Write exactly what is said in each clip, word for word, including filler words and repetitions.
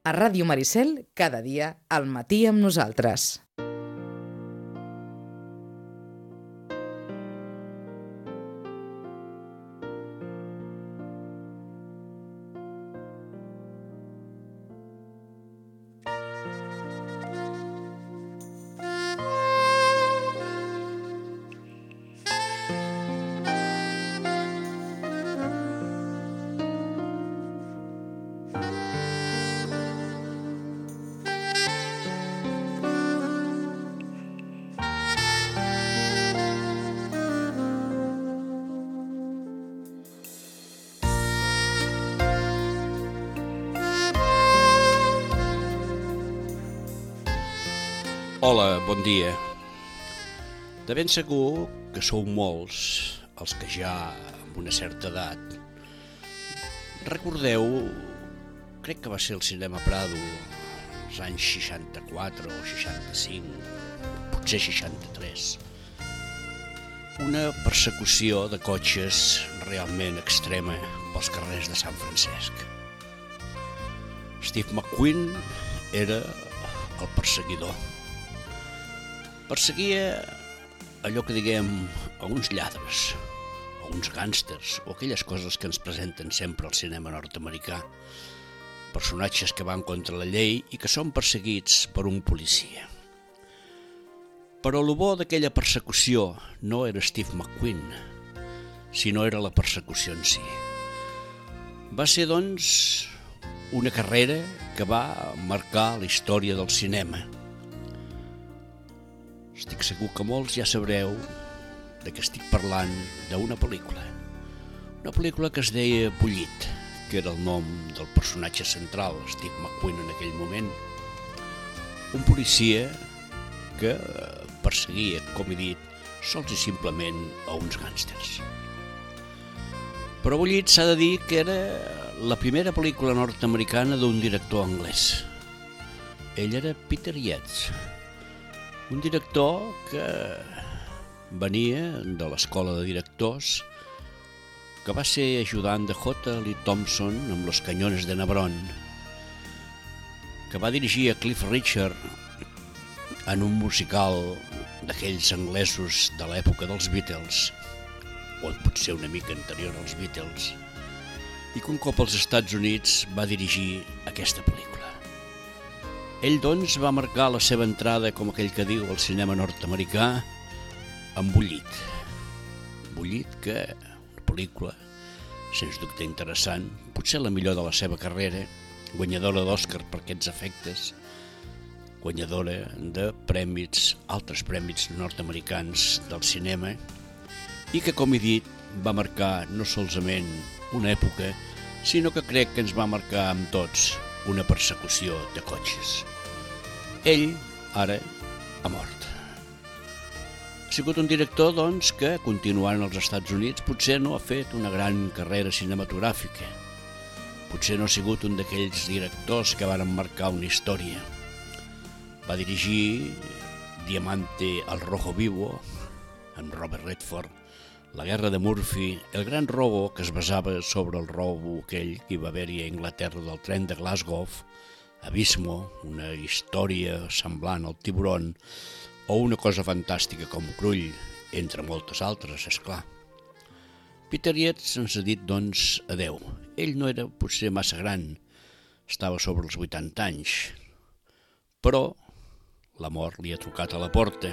A Ràdio Maricel, cada dia, al matí amb nosaltres. Hola, bon dia. De ben segur que sou molts els que ja amb una certa edat recordeu, crec que va ser el Cinema Prado als anys seixanta-quatre o seixanta-cinc, potser seixanta-tres, una persecució de cotxes realment extrema pels carrers de Sant Francesc. Steve McQueen era el perseguidor. Perseguia allò que diguem a uns lladres, a uns gàngsters o aquelles coses que ens presenten sempre al cinema nord-americà. Personatges que van contra la llei i que són perseguits per un policia. Però el bo d'aquella persecució no era Steve McQueen, sinó era la persecució en si. Va ser, doncs, una carrera que va marcar la història del cinema. Estic segur que molts ja sabreu de què estic parlant d'una pel·lícula. Una pel·lícula que es deia Bullitt, que era el nom del personatge central, Steve McQueen en aquell moment. Un policia que perseguia, com he dit, sols i simplement a uns gàngsters. Però Bullitt s'ha de dir que era la primera pel·lícula nord-americana d'un director anglès. Ell era Peter Yates, un director que venia de l'escola de directors, que va ser ajudant de J. Lee Thompson amb Los Cañones de Nebron, que va dirigir a Cliff Richard en un musical d'aquells anglesos de l'època dels Beatles, o potser una mica anterior als Beatles, i que un cop als Estats Units va dirigir aquesta pel·lícula. Ell, doncs, va marcar la seva entrada, com aquell que diu, al cinema nord-americà, amb Bullitt. Bullitt, que una pel·lícula, sens dubte interessant, potser la millor de la seva carrera, guanyadora d'Oscar per aquests efectes, guanyadora de premis, altres premis nord-americans del cinema, i que, com he dit, va marcar no solament una època, sinó que crec que ens va marcar amb tots una persecució de cotxes. Ell, ara, ha mort. Ha sigut un director, doncs, que, continuant als Estats Units, potser no ha fet una gran carrera cinematogràfica. Potser no ha sigut un d'aquells directors que van marcar una història. Va dirigir Diamante al Rojo Vivo, amb Robert Redford, La guerra de Murphy, El gran robo, que es basava sobre el robo aquell que hi va haver-hi a Anglaterra del tren de Glasgow, Abismo, una història semblant al Tiburón, o una cosa fantàstica com Crull, entre moltes altres, és clar. Peter Yates ens ha dit, doncs, adeu. Ell no era potser massa gran, estava sobre els vuitanta anys, però la mort li ha trucat a la porta.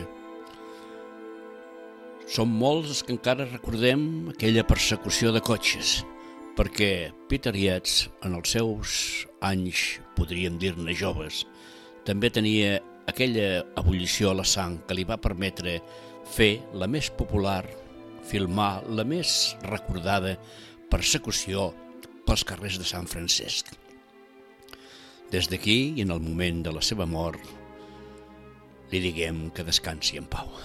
Som molts els que encara recordem aquella persecució de cotxes, perquè Peter Yates, en els seus anys, podríem dir-ne joves, també tenia aquella ebullició a la sang que li va permetre fer la més popular, filmar la més recordada persecució pels carrers de Sant Francesc. Des d'aquí, i en el moment de la seva mort, li diguem que descansi en pau.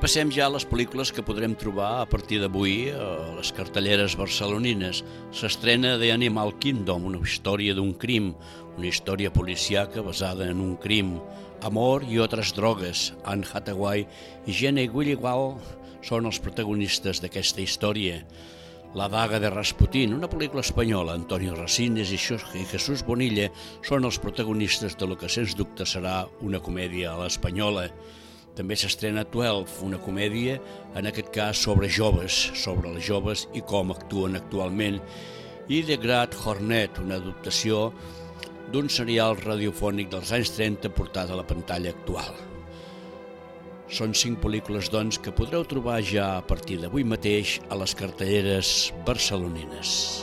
passem ja a les pel·lícules que podrem trobar a partir d'avui a les cartelleres barcelonines. S'estrena The Animal Kingdom, una història d'un crim, una història policíaca basada en un crim. Amor i altres drogues. Anne Hathaway i Jenny Gilligan són els protagonistes d'aquesta història. La daga de Rasputín, una pel·lícula espanyola. Antonio Resines i Jesús Bonilla són els protagonistes de lo que sens dubte serà una comèdia a l'espanyola. També s'estrena Twelve, una comèdia, en aquest cas sobre joves, sobre els joves i com actuen actualment, i The Great Hornet, una adaptació d'un serial radiofònic dels anys trenta portat a la pantalla actual. Són cinc pel·lícules, doncs, que podreu trobar ja a partir d'avui mateix a les cartelleres barcelonines.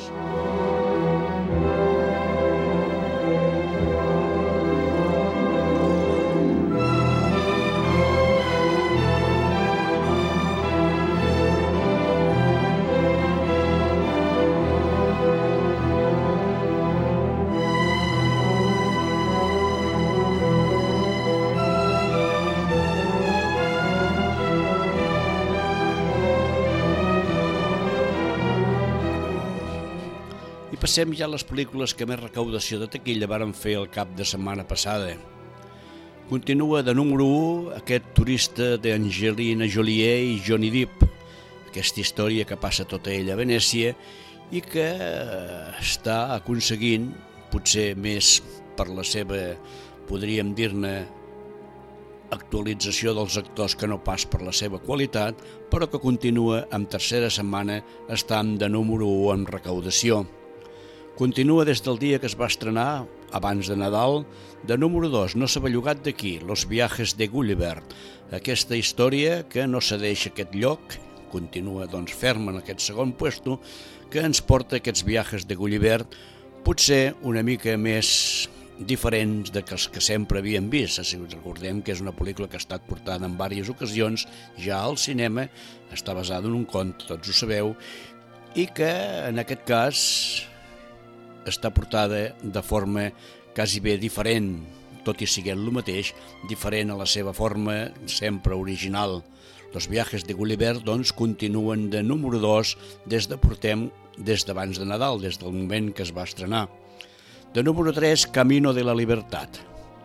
Passem ja a les pel·lícules que més recaudació de taquilla varen fer el cap de setmana passada. Continua de número u aquest Turista d'Angelina Jolie i Johnny Depp, aquesta història que passa tota ella a Venècia i que està aconseguint, potser més per la seva, podríem dir-ne, actualització dels actors que no pas per la seva qualitat, però que continua en tercera setmana estant de número u en recaudació. Continua des del dia que es va estrenar, abans de Nadal, de número dos, no s'ha bellugat d'aquí, Los viajes de Gulliver. Aquesta història que no cedeix aquest lloc, continua doncs ferma en aquest segon puesto, que ens porta aquests viajes de Gulliver, potser una mica més diferents de que els que sempre havíem vist. Si us recordem que és una pel·lícula que ha estat portada en diverses ocasions ja al cinema, està basada en un conte, tots ho sabeu, i que en aquest cas està portada de forma quasi bé diferent, tot i siguent el mateix, diferent a la seva forma sempre original. Los viajes de Gulliver, doncs, continuen de número dos des de portem des d'abans de Nadal, des del moment que es va estrenar. De número tres, Camino de la Libertad.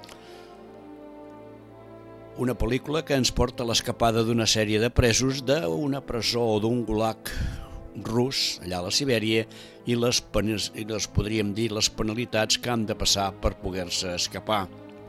Una pel·lícula que ens porta a l'escapada d'una sèrie de presos d'una presó o d'un gulag rus, allà a la Sibèria, i les, i les podríem dir les penalitats que han de passar per poder-se escapar.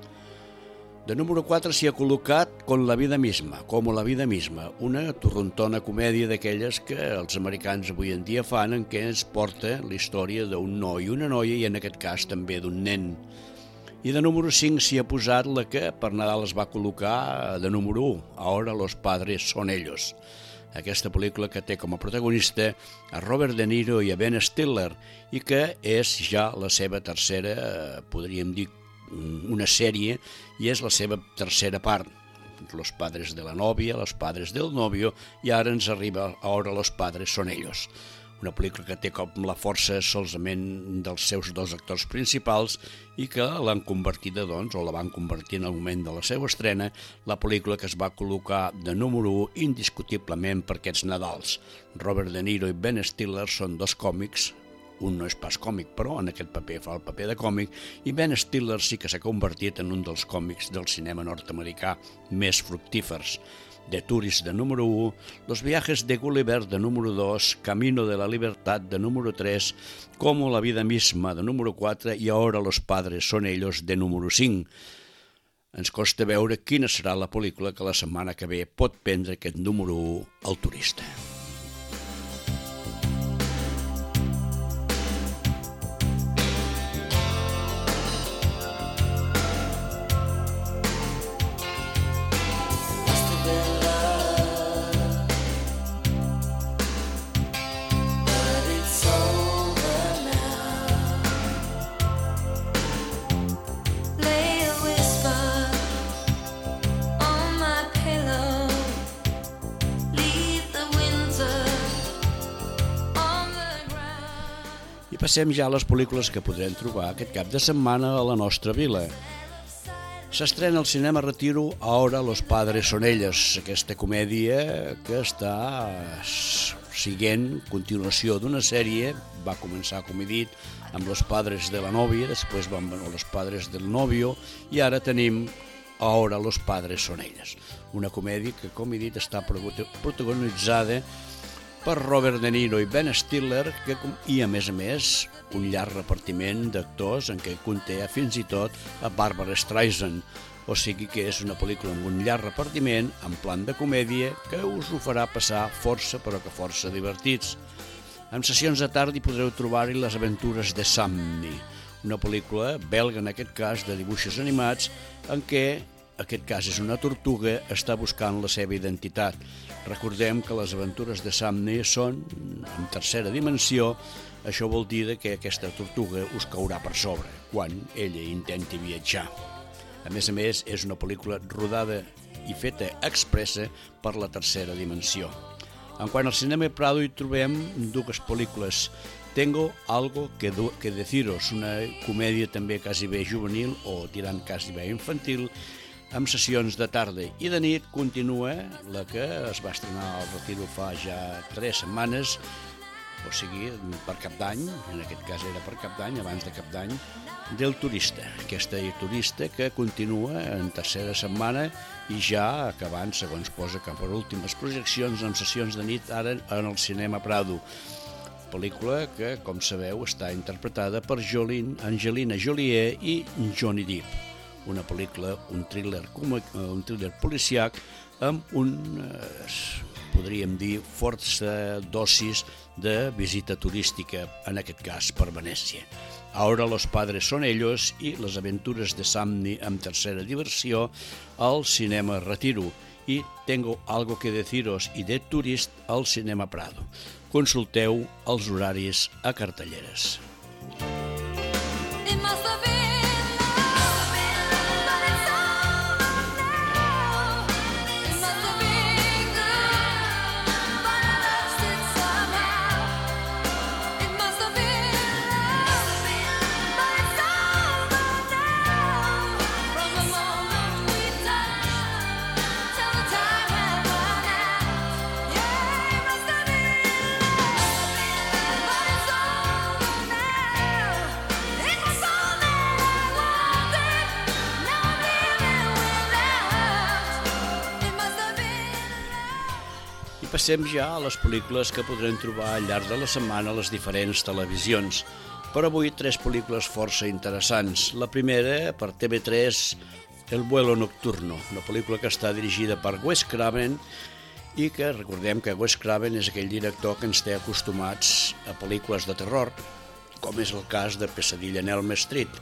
De número quatre s'hi ha col·locat Con la vida misma, Com la vida misma, una torrontona comèdia d'aquelles que els americans avui en dia fan, en què ens porta la història d'un noi i una noia, i en aquest cas també d'un nen. I de número cinc s'hi ha posat la que per Nadal es va col·locar de número u, Ahora los padres son ellos. Aquesta pel·lícula que té com a protagonista a Robert De Niro i a Ben Stiller i que és ja la seva tercera, podríem dir, una sèrie, i és la seva tercera part. Los padres de la novia, los padres del novio, i ara ens arriba Ahora los padres son ellos. Una pel·lícula que té com la força solament dels seus dos actors principals i que l'han convertida, doncs, o la van convertir en el moment de la seva estrena, la pel·lícula que es va col·locar de número u indiscutiblement per aquests Nadals. Robert De Niro i Ben Stiller són dos còmics, un no és pas còmic, però en aquest paper fa el paper de còmic, i Ben Stiller sí que s'ha convertit en un dels còmics del cinema nord-americà més fructífers. The Tourist de número u, Los viajes de Gulliver de número dos, Camino de la Libertad de número tres, Como la vida misma de número quatre i Ahora los padres son ellos de número cinc. Ens costa veure quina serà la pel·lícula que la setmana que ve pot prendre aquest número u al Turista. Passem ja a les pel·lícules que podrem trobar aquest cap de setmana a la nostra vila. S'estrena al cinema Retiro Ahora los padres son ellos, aquesta comèdia que està siguent continuació d'una sèrie, va començar, com he dit, amb Los padres de la novia, després van venir Los padres del novio, i ara tenim Ahora los padres son ellos, una comèdia que, com he dit, està protagonitzada per Robert De Niro i Ben Stiller, que, i a més a més un llarg repartiment d'actors en què conté fins i tot a Barbara Streisand, o sigui que és una pel·lícula amb un llarg repartiment en plan de comèdia que us ho farà passar força però que força divertits. En sessions de tarda hi podreu trobar-hi Les aventures de Sammy, una pel·lícula belga en aquest cas de dibuixos animats en què aquest cas és una tortuga, està buscant la seva identitat. Recordem que les aventures de Sammy són en tercera dimensió, això vol dir que aquesta tortuga us caurà per sobre quan ella intenti viatjar. A més a més, és una pel·lícula rodada i feta expressa per la tercera dimensió. En quant al cinema Prado hi trobem dues pel·lícules. Tengo algo que, que deciros, una comèdia també quasi bé juvenil o tirant quasi bé infantil, amb sessions de tarda, i de nit continua la que es va estrenar al Retiro fa ja tres setmanes, o sigui, per Cap d'Any, en aquest cas era per Cap d'Any, abans de Cap d'Any, del Turista. Aquesta turista que continua en tercera setmana i ja acabant, segons posa, cap a últimes projeccions amb sessions de nit ara en el cinema Prado. Pel·lícula que, com sabeu, està interpretada per Jolene, Angelina Jolie i Johnny Depp. Una pel·lícula, un thriller, un thriller policiac amb un, podríem dir, força dosis de visita turística, en aquest cas per Venècia. Ahora los padres son ellos i Les aventures de Sammy amb tercera diversió al cinema Retiro i Tengo algo que deciros i The Tourist al cinema Prado. Consulteu els horaris a cartelleres. Passem ja a les pel·lícules que podrem trobar al llarg de la setmana a les diferents televisions. Per avui, tres pel·lícules força interessants. La primera, per T V tres, El vuelo nocturno, una pel·lícula que està dirigida per Wes Craven i que recordem que Wes Craven és aquell director que ens té acostumats a pel·lícules de terror, com és el cas de Pesadilla en Elm Street.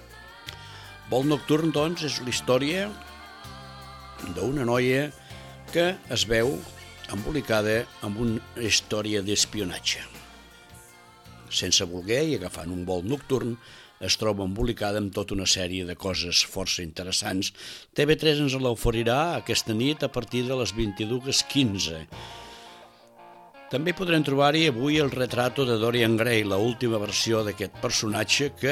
Vol nocturn, doncs, és la història d'una noia que es veu embolicada amb una història d'espionatge. Sense voler i agafant un vol nocturn, es troba embolicada amb tota una sèrie de coses força interessants. T V tres ens l'oferirà aquesta nit a partir de les vint-i-dues quinze. També podrem trobar-hi avui el retrato de Dorian Gray, l'última versió d'aquest personatge que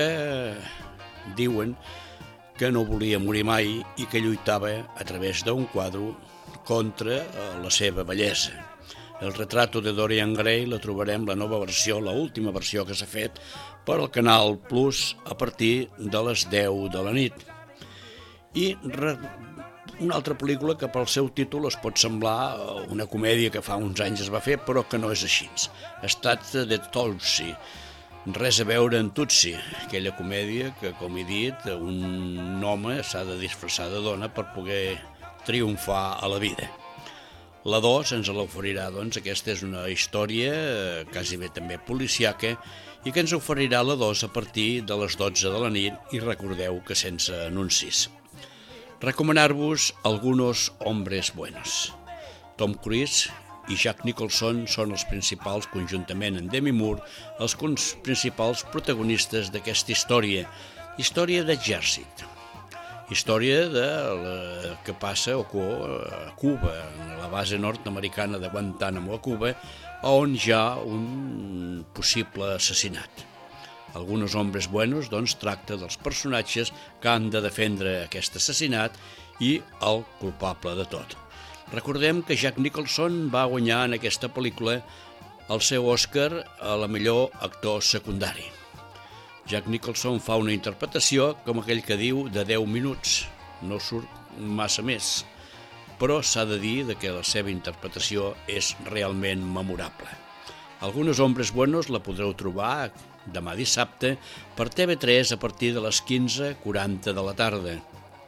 diuen que no volia morir mai i que lluitava a través d'un quadre contra la seva bellesa. El retrato de Dorian Gray la trobarem, la nova versió, la última versió que s'ha fet per al Canal Plus a partir de les deu de la nit. I una altra pel·lícula que pel seu títol es pot semblar una comèdia que fa uns anys es va fer, però que no és així. Es tracta de Tootsie, res a veure amb Tootsie, aquella comèdia que, com he dit, un home s'ha de disfressar de dona per poder triomfar a la vida. La dos ens l'oferirà, doncs, aquesta és una història quasi bé també policiaca i que ens oferirà la dos a partir de les dotze de la nit i recordeu que sense anuncis. Recomanar-vos Algunos hombres buenos. Tom Cruise i Jack Nicholson són els principals, conjuntament amb Demi Moore, els principals protagonistes d'aquesta història, història d'exèrcit. Història de la, que passa a Cuba, a la base nord-americana de Guantánamo a Cuba, on hi ha un possible assassinat. Algunos hombres buenos doncs, tracta dels personatges que han de defendre aquest assassinat i el culpable de tot. Recordem que Jack Nicholson va guanyar en aquesta pel·lícula el seu Oscar a la millor actor secundari. Jack Nicholson fa una interpretació, com aquell que diu, de deu minuts. No surt massa més, però s'ha de dir que la seva interpretació és realment memorable. Algunos hombres buenos la podreu trobar demà dissabte per T V tres a partir de les quinze quaranta de la tarda.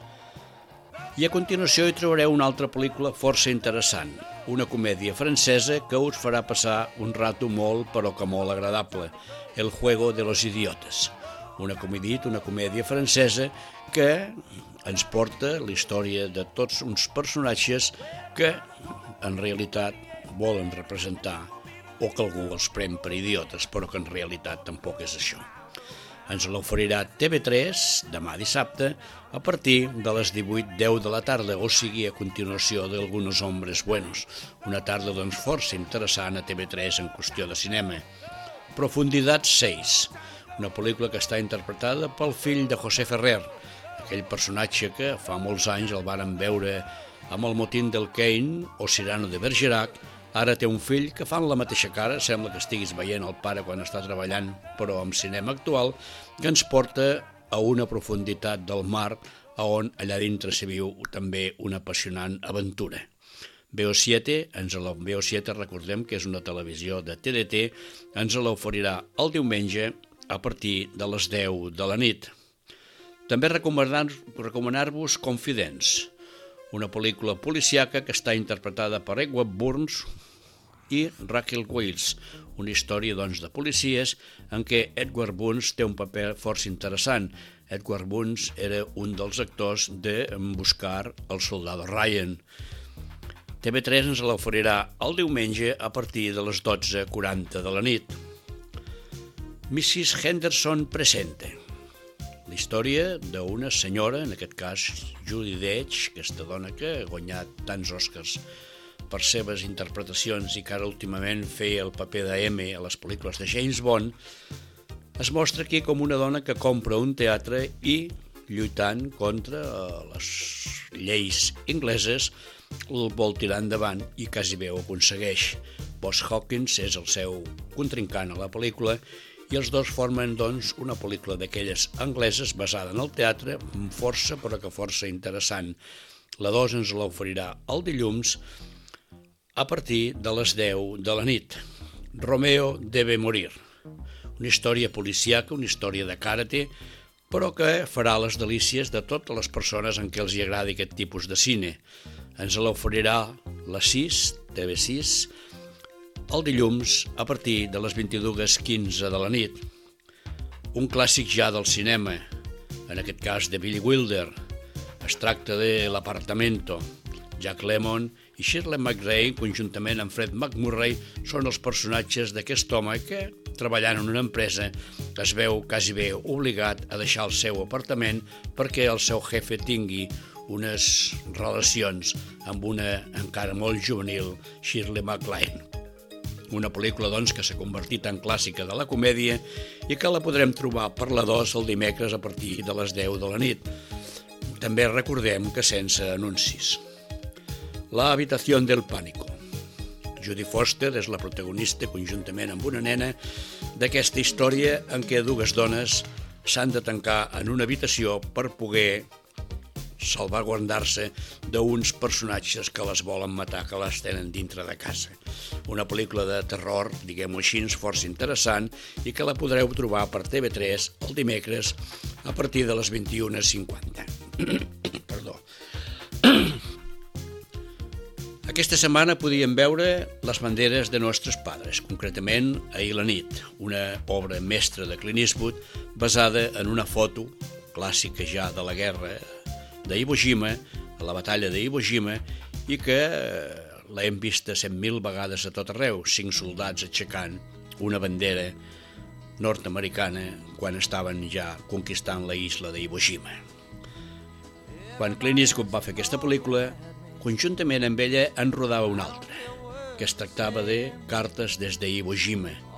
I a continuació hi trobareu una altra pel·lícula força interessant, una comèdia francesa que us farà passar un rato molt però que molt agradable, El juego de los idiotes. Una, com he dit, una comèdia francesa que ens porta la història de tots uns personatges que en realitat volen representar o que algú els pren per idiotes, però que en realitat tampoc és això. Ens l'oferirà T V tres demà dissabte a partir de les divuit deu de la tarda, o sigui a continuació d'Algunos hombres buenos. Una tarda doncs força interessant a T V tres en qüestió de cinema. Profundidad sis, una pel·lícula que està interpretada pel fill de José Ferrer, aquell personatge que fa molts anys el varen veure amb el motín del Caine o Cyrano de Bergerac. Ara té un fill que fan la mateixa cara, sembla que estiguis veient el pare quan està treballant, però amb cinema actual, que ens porta a una profunditat del mar on allà dintre s'hi viu també una apassionant aventura. B O siete, ens la, B O siete recordem que és una televisió de T D T, ens l'oferirà el diumenge a partir de les deu de la nit. També recomanar-vos recomanar Confidence, una pel·lícula policiaca que està interpretada per Edward Burns i Raquel Welch, una història doncs, de policies en què Edward Burns té un paper força interessant. Edward Burns era un dels actors de Buscar el soldado Ryan. T V tres ens l'oferirà el diumenge a partir de les dotze quaranta de la nit. missis Henderson presente, la història d'una senyora, en aquest cas Judi Dench, aquesta dona que ha guanyat tants Oscars per seves interpretacions i que ara últimament feia el paper de M a les pel·lícules de James Bond, es mostra aquí com una dona que compra un teatre i, lluitant contra les lleis ingleses, el vol tirar endavant i quasi bé ho aconsegueix. Boss Hawkins és el seu contrincant a la pel·lícula i els dos formen, doncs, una pel·lícula d'aquelles angleses basada en el teatre, força, però que força interessant. La dos ens l'oferirà el dilluns a partir de les deu de la nit. Romeo debe morir, una història policíaca, una història de karate, però que farà les delícies de totes les persones en què els hi agradi aquest tipus de cine. Ens l'oferirà la sis, T V sis, el dilluns a partir de les vint-i-dues quinze de la nit. Un clàssic ja del cinema, en aquest cas de Billy Wilder. Es tracta de L'Apartamento. Jack Lemmon i Shirley MacLaine, conjuntament amb Fred MacMurray, són els personatges d'aquest home que, treballant en una empresa, es veu quasi bé obligat a deixar el seu apartament perquè el seu jefe tingui unes relacions amb una encara molt juvenil Shirley MacLaine. Una pel·lícula, doncs, que s'ha convertit en clàssica de la comèdia i que la podrem trobar per la dos el dimecres a partir de les deu de la nit. També recordem que sense anuncis. La habitación del pánico. Judy Foster és la protagonista, conjuntament amb una nena, d'aquesta història en què dues dones s'han de tancar en una habitació per poder salvaguardar-se d'uns personatges que les volen matar, que les tenen dintre de casa. Una pel·lícula de terror, diguem-ho així, força interessant i que la podreu trobar per T V tres el dimecres a partir de les vint-i-una cinquanta. Perdó. Aquesta setmana podíem veure Les banderes de nuestros padres, concretament Ahir la nit, una obra mestra de Clint Eastwood basada en una foto clàssica ja de la guerra d'Iwo Jima, a la batalla d'Iwo Jima, i que l'hem vista cent mil vegades a tot arreu, cinc soldats aixecant una bandera nord-americana quan estaven ja conquistant la isla d'Iwo Jima. Quan Clint Eastwood va fer aquesta pel·lícula, conjuntament amb ella en rodava una altra, que es tractava de Cartes des d'Iwo Jima,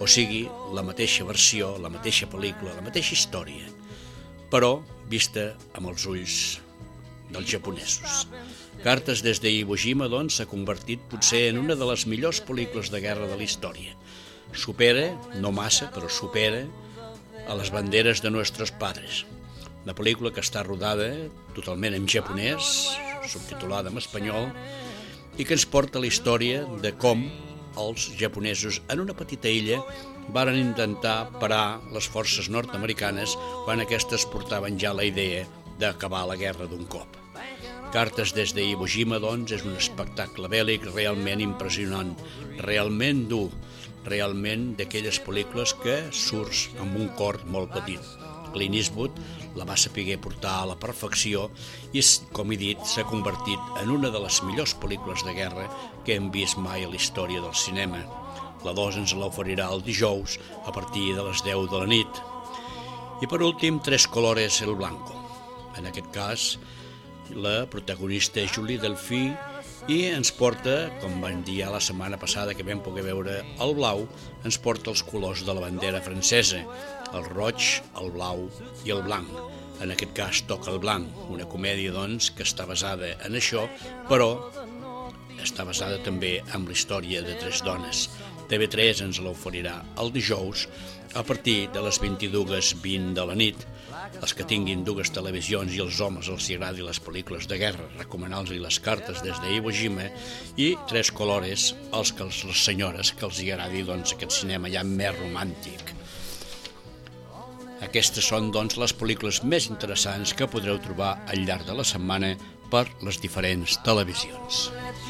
o sigui, la mateixa versió, la mateixa pel·lícula, la mateixa història, però vista amb els ulls dels japonesos. Cartes des de Iwo Jima, doncs, s'ha convertit potser en una de les millors pel·lícules de guerra de la història. Supera, no massa, però supera a les banderes de nuestros padres. Una pel·lícula que està rodada totalment en japonès, subtitulada en espanyol, i que ens porta la història de com els japonesos en una petita illa varen intentar parar les forces nord-americanes quan aquestes portaven ja la idea d'acabar la guerra d'un cop. Cartes des de Iwo Jima, doncs, és un espectacle bèl·lic realment impressionant, realment dur, realment d'aquelles pel·lícules que surts amb un cor molt petit. Clint Eastwood la va saber portar a la perfecció i, com he dit, s'ha convertit en una de les millors pel·lícules de guerra que hem vist mai a la història del cinema. La dos ens l'oferirà el dijous a partir de les deu de la nit. I per últim, Tres colores el blanco. En aquest cas, la protagonista és Julie Delpy i ens porta, com vam dir ja la setmana passada que vam poder veure el blau, ens porta els colors de la bandera francesa, el roig, el blau i el blanc. En aquest cas toca el blanc, una comèdia doncs que està basada en això, però està basada també en la història de tres dones. T V tres ens l'oferirà el dijous a partir de les vint-i-dues vint de la nit. Els que tinguin dues televisions i els homes els hi agradi les pel·lícules de guerra, recomanar-los les cartes des de Iwo Jima, i Tres colores, els que les senyores que els hi agradi doncs, aquest cinema ja més romàntic. Aquestes són doncs, les pel·lícules més interessants que podreu trobar al llarg de la setmana per les diferents televisions.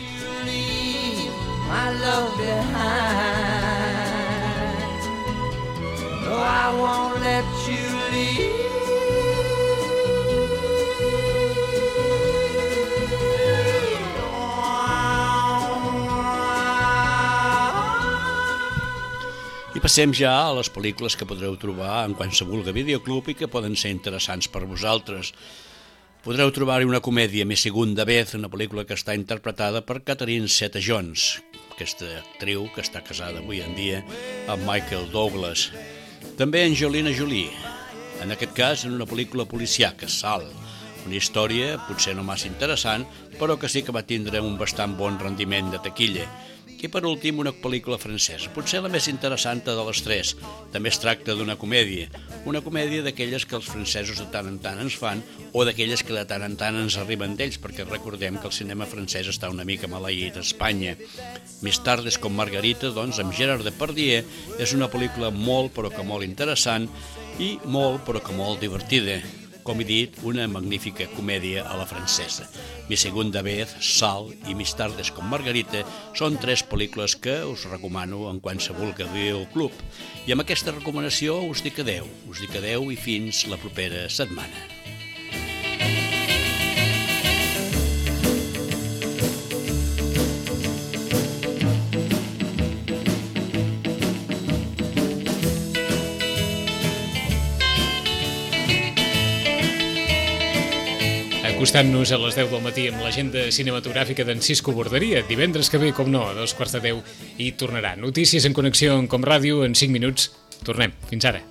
My love behind. No, I won't let you leave. I passem ja a les pel·lícules que podreu trobar en qualsevol videoclub i que poden ser interessants per vosaltres. Podreu trobar-hi una comèdia, Mi segunda vez, una pel·lícula que està interpretada per Catherine Zeta-Jones, aquesta actriu que està casada avui en dia amb Michael Douglas. També Angelina Jolie, en aquest cas en una pel·lícula policiaca, Salt, una història potser no massa interessant, però que sí que va tindre un bastant bon rendiment de taquilla. I per últim una pel·lícula francesa, potser la més interessant de les tres. També es tracta d'una comèdia, una comèdia d'aquelles que els francesos de tant en tant ens fan o d'aquelles que de tant en tant ens arriben d'ells, perquè recordem que el cinema francès està una mica maleït a Espanya. Més tardes com Margarita, doncs, amb Gerard Depardieu, és una pel·lícula molt però que molt interessant i molt però que molt divertida. Com he dit, una magnífica comèdia a la francesa. Mi segunda vez, Salt i Més tardes com Margarita són tres pel·lícules que us recomano en qualsevol videoclub. I amb aquesta recomanació us dic adeu, us dic adeu i fins la propera setmana. Acostant-nos a les deu del matí amb l'agenda cinematogràfica d'en Cisco Borderia. Divendres que ve, com no, a dos quarts de deu, i tornarà. Notícies en connexió amb Com Ràdio en cinc minuts. Tornem. Fins ara.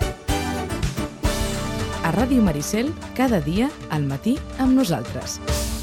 A Ràdio Maricel, cada dia al matí amb nosaltres.